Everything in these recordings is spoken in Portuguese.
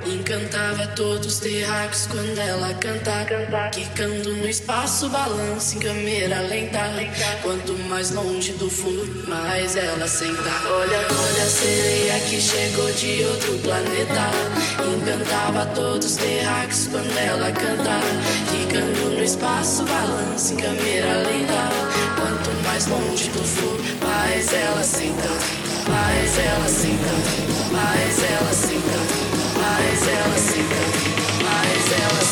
Encantava todos os terráqueos quando ela canta, quicando no espaço, balança em câmera lenta. Quanto mais longe do furo, mais ela senta. Olha a sereia que chegou de outro planeta. Encantava todos os terráqueos quando ela canta, quicando no espaço, balança em câmera lenta. Quanto mais longe do furo, mais ela senta. Mais ela senta, mais ela senta, mais ela senta, mais ela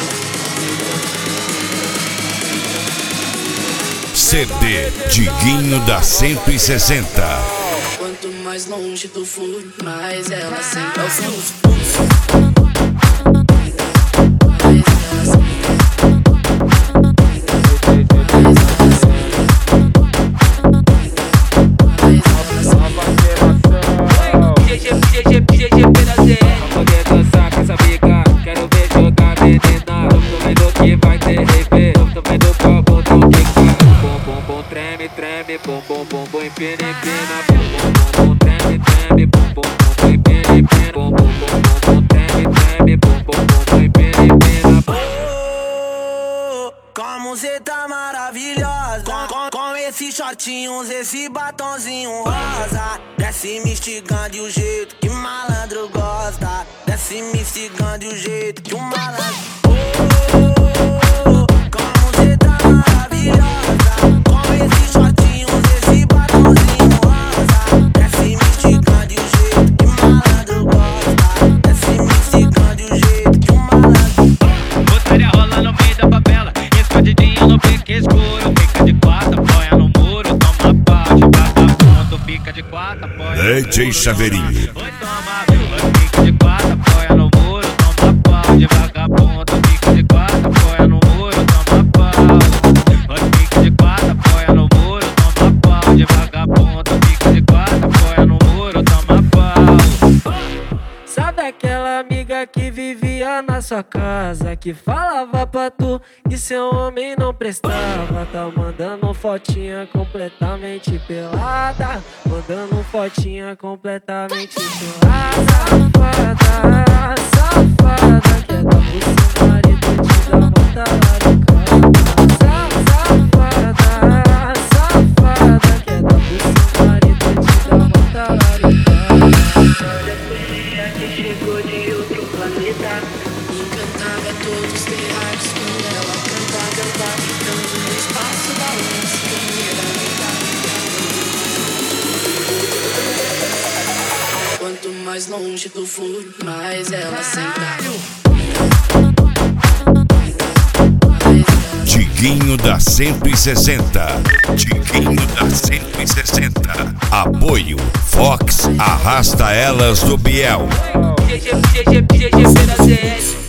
senta. CD Diguinho da 160. Quanto mais longe do furo, mais ela senta. Treme, bom, bom, bom, bom, empina, empina, bom, bom, treme, treme, bom, bom, bom, empina, empina, bom, bom, bom, treme, treme, bom, bom, bom, empina, empina. Oh, como cê tá maravilhosa, com esses shortinhos, esse batonzinho rosa. Desce me instigando o jeito que malandro gosta. Desce me instigando o jeito que o malandro. Oh, como cê tá maravilhosa. DJ Chaveirinho. Fica de quatro, apoia no muro, toma pau de vagabundo. Fica de quatro, apoia no muro, toma pau. Fica de quatro, apoia no muro, toma pau de vagabundo. Fica de quatro, apoia no muro, toma pau. Sabe aquela amiga que vivia na sua casa, que falava pra tu que seu homem não prestava? Tá mandando fotinha completamente pelada, mandando fotinha completamente pelada. Safada, safada, que é da pro marido te dá volta laricada. Safada, safada, que é da pro marido te dá volta laricada. Chegou de outro planeta. Encantava todos os terráqueos quando ela canta, ficando no espaço, balança, câmera lenta. Quanto mais longe do furo, mais ela senta. Diguinho da 160. Diguinho da 160. Apoio Fox Arrasta Elas do Biel. GG, GG, GG, GG,